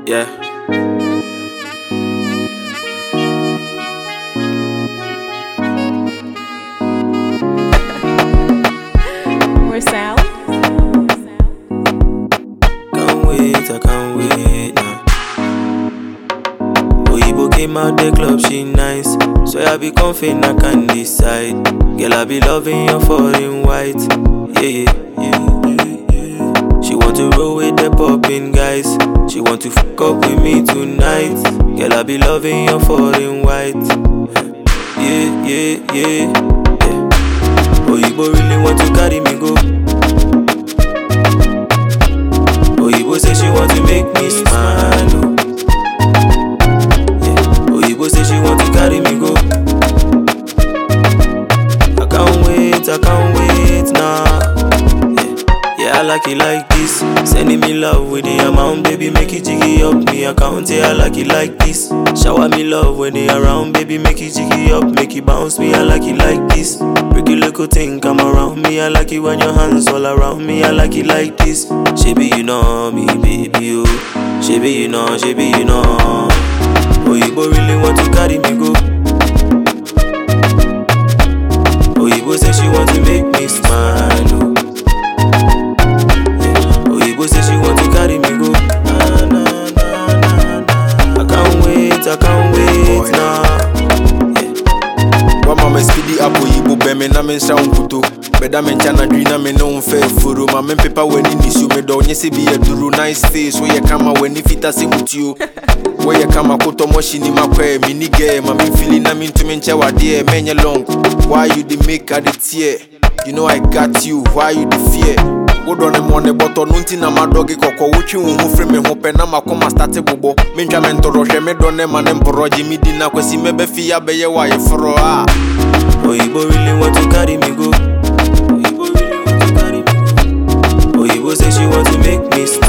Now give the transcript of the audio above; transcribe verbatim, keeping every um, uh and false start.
Yeah. More sound. Can't wait, I can't wait now. Oyibo came out the club, she nice. So I be confident, I can decide. Girl, I be loving your foreign white. Yeah, yeah, yeah, yeah. She want to roll with the poppin' guys. She want to fuck up with me tonight. Girl, I be loving your foreign white. Yeah, yeah, yeah, yeah. Oyibo really want to carry me go. Oyibo say she want to make me smile. Oh. Yeah. Oyibo say she want to carry me go. I can't wait, I can't wait now. Yeah, yeah, I like it like this. Sending me love with the amount, baby, make it jiggy up me account. Yeah, I like it like this. Shower me love when they around, baby, make it jiggy up, make it bounce me. I like it like this. Pretty little thing come around me. I like it when your hands all around me. I like it like this. Shaby, you know me, baby, oh. Shaby, you know, Shaby, you know. Oyibo really want to carry me go. Oyibo say she want to make me smile, oh. Yeah. Oyibo say she want to carry me go. Nah, nah, nah, nah, nah. I can't wait, I can't wait now. Wa mama speedy up Oyibo be me na me nsa unkuto. Beda me ncha na dwi na me no mfa furu. Ma me pepa wani nisu me do nye se bi eduru nice face. Wo ye kama wani fita se mutio. Wo ye kama koto moshi ni makwe mi ni ge. Ma me feeling na me ntumi nche wade menye long. Why you the make a the tear? You know I got you. Why you the fear? Wo do ne mo ne boto nunti na madogi koko wutwi wo ho frɛ me ho pɛ na makoma start bobo. Me ntwa me ntoro hwɛ me do ne ma ne mboroji mi di na kwasi me be fi ya be ye wa ye foro ah. Oyibo really want to carry me go. Oyibo really want to carry me go. Oyibo say she want to make me smile.